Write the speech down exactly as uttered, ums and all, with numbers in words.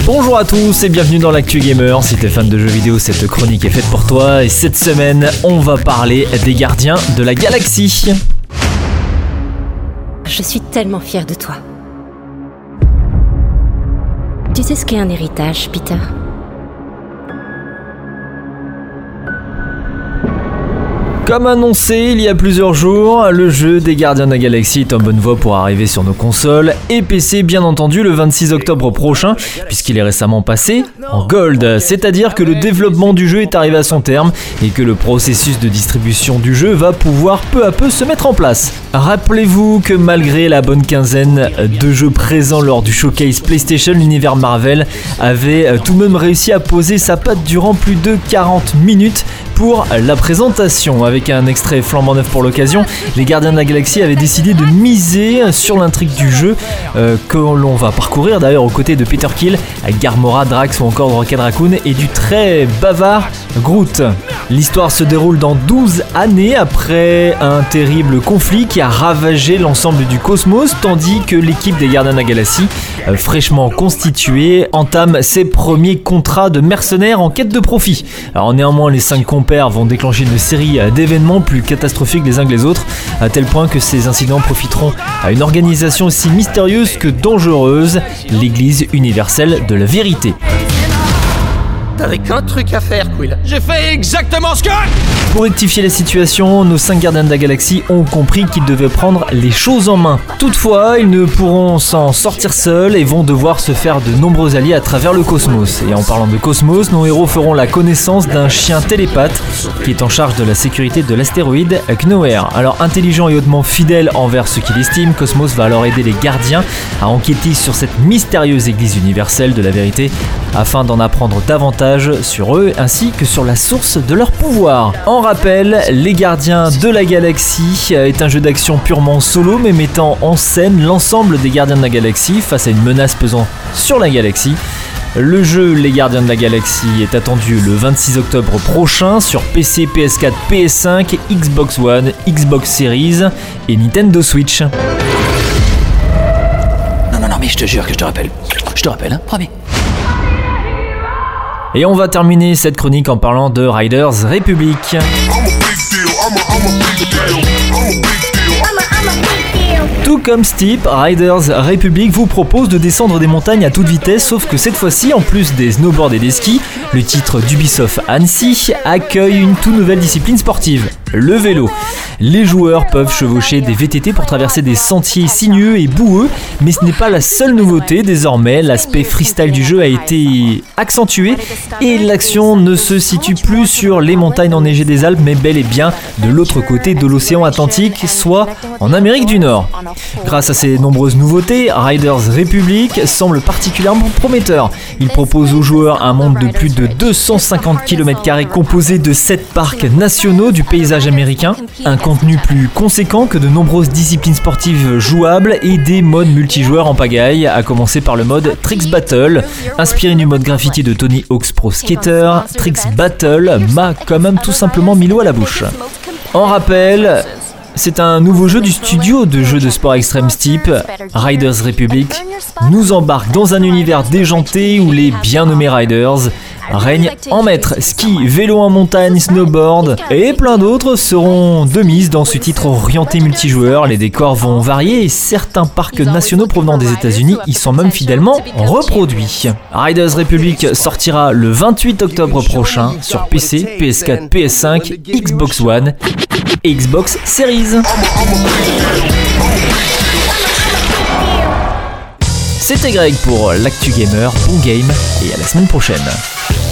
Bonjour à tous et bienvenue dans l'Actu Gamer. Si t'es fan de jeux vidéo, cette chronique est faite pour toi. Et cette semaine, on va parler des Gardiens de la Galaxie. Je suis tellement fière de toi. Tu sais ce qu'est un héritage, Peter ? Comme annoncé il y a plusieurs jours, le jeu des Gardiens de la Galaxie est en bonne voie pour arriver sur nos consoles et P C bien entendu le vingt-six octobre prochain, puisqu'il est récemment passé en Gold, c'est-à-dire que le développement du jeu est arrivé à son terme et que le processus de distribution du jeu va pouvoir peu à peu se mettre en place. Rappelez-vous que malgré la bonne quinzaine de jeux présents lors du showcase PlayStation, l'univers Marvel avait tout de même réussi à poser sa patte durant plus de quarante minutes pour la présentation. Avec un extrait flambant neuf pour l'occasion, les Gardiens de la Galaxie avaient décidé de miser sur l'intrigue du jeu euh, que l'on va parcourir d'ailleurs aux côtés de Peter Quill, Gamora, Drax ou encore Rocket Raccoon et du très bavard Groot. L'histoire se déroule dans douze années après un terrible conflit qui a ravagé l'ensemble du cosmos, tandis que l'équipe des Gardiens de la Galaxie, euh, fraîchement constituée, entame ses premiers contrats de mercenaires en quête de profit. Alors néanmoins, les cinq compères vont déclencher une série d'événements plus catastrophiques les uns que les autres, à tel point que ces incidents profiteront à une organisation aussi mystérieuse que dangereuse, l'Église universelle de la vérité. T'avais qu'un truc à faire, Quill. J'ai fait exactement ce que... Pour rectifier la situation, nos cinq Gardiens de la Galaxie ont compris qu'ils devaient prendre les choses en main. Toutefois, ils ne pourront s'en sortir seuls et vont devoir se faire de nombreux alliés à travers le cosmos. Et en parlant de cosmos, nos héros feront la connaissance d'un chien télépathe qui est en charge de la sécurité de l'astéroïde Knoer. Alors intelligent et hautement fidèle envers ce qu'il estime, Cosmos va alors aider les Gardiens à enquêter sur cette mystérieuse église universelle de la vérité afin d'en apprendre davantage sur eux ainsi que sur la source de leur pouvoir. En rappel, Les Gardiens de la Galaxie est un jeu d'action purement solo mais mettant en scène l'ensemble des Gardiens de la Galaxie face à une menace pesant sur la galaxie. Le jeu Les Gardiens de la Galaxie est attendu le vingt-six octobre prochain sur P C, P S quatre, P S cinq, Xbox One, Xbox Series et Nintendo Switch. Non, non, non, mais je te jure que je te rappelle. Je te rappelle, hein, promis. Et on va terminer cette chronique en parlant de Riders Republic. Tout comme Steep, Riders Republic vous propose de descendre des montagnes à toute vitesse, sauf que cette fois-ci, en plus des snowboards et des skis, le titre d'Ubisoft Annecy accueille une toute nouvelle discipline sportive, le vélo. Les joueurs peuvent chevaucher des V T T pour traverser des sentiers sinueux et boueux, mais ce n'est pas la seule nouveauté. Désormais, l'aspect freestyle du jeu a été accentué et l'action ne se situe plus sur les montagnes enneigées des Alpes, mais bel et bien de l'autre côté de l'océan Atlantique, soit en Amérique du Nord. Grâce à ces nombreuses nouveautés, Riders Republic semble particulièrement prometteur. Il propose aux joueurs un monde de plus de deux cent cinquante kilomètres carrés composé de sept parcs nationaux du paysage américain, un contenu plus conséquent que de nombreuses disciplines sportives jouables et des modes multijoueurs en pagaille, à commencer par le mode Tricks Battle. Inspiré du mode graffiti de Tony Hawk's Pro Skater, Tricks Battle m'a quand même tout simplement mis l'eau à la bouche. En rappel, c'est un nouveau jeu du studio de jeux de sport extrême Steep. Riders Republic nous embarque dans un univers déjanté où les bien nommés Riders règnent en maître. Ski, vélo en montagne, snowboard et plein d'autres seront de mise dans ce titre orienté multijoueur. Les décors vont varier et certains parcs nationaux provenant des États-Unis y sont même fidèlement reproduits. Riders Republic sortira le vingt-huit octobre prochain sur P C, P S quatre, P S cinq, Xbox One et Xbox Series. C'était Greg pour l'Actu Gamer, bon game et à la semaine prochaine.